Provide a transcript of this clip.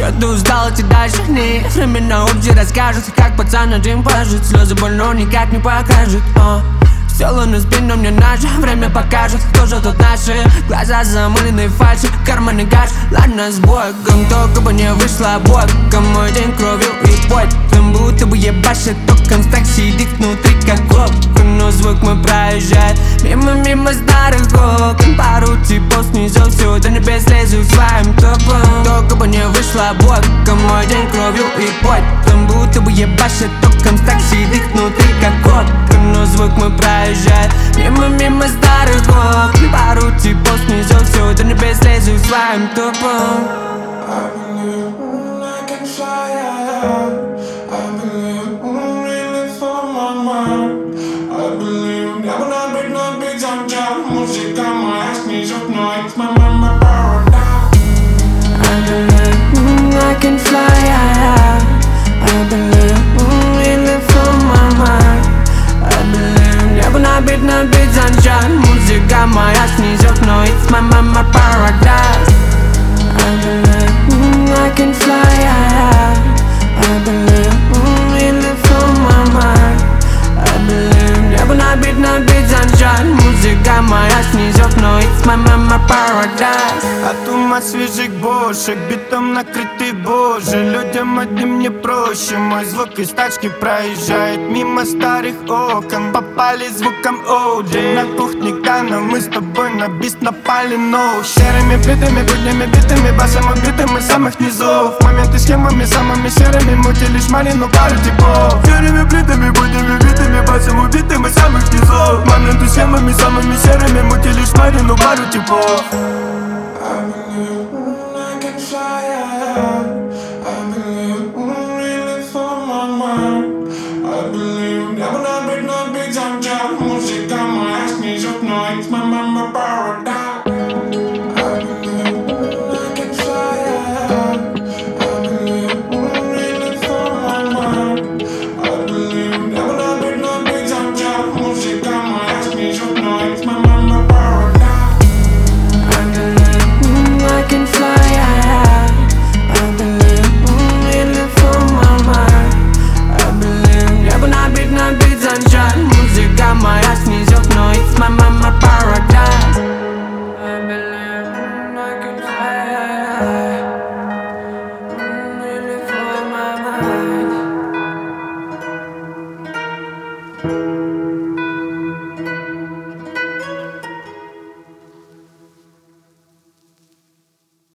Чё ты устал, идти дальше? Не время на улице расскажет, как пацан один пляжет. Слезы боль, но никак не покажет. Сделано на спину, мне наше время покажет, кто же тут наши. Глаза замыленные фальши, карманы гаш. Ладно, с Богом, только бы не вышло боком. Мой день кровью и потом, будто бы ебашит током. Так сидит внутри, как окон, но звук мой проезжает мимо старых окон. Пару типов снизу, все до небес лезу своим топом. Только бы не вышло боком. Мой день кровью и потом, будто бы ебашит током. Так сидит внутри, как окон, но звук мой проезжает мимо старых окон. Пару типов снизу, все до небес лезу своим топом. I believe I can fly high. I believe really for my mind. I believe небо на бит замчал. Музыка моя снизу вновь, my paradise. I believe I can fly high. I believe really for my mind. I believe небо на бит замчал. Музыка моя снизу вновь, my paradise. I believe I can fly high. I believe really for my mind. I believe небо на бит замчал. Музыка моя снизу вновь, my paradise. От ума свежих бошек, битом накрытый боже. Людям одним не проще, мой звук из тачки проезжает мимо старых окон. Попали звуком OJ на кухне Гана, мы с тобой на бист напали, но серыми плитами, буднями битыми, басом убитым из самых низов. Моменты схемами самыми серыми, мути лишь малину пару типов. Серыми плитами, буднями битыми, басом убитым из самых низов. Моменты схемами самыми серыми, мути лишь малину пару типов.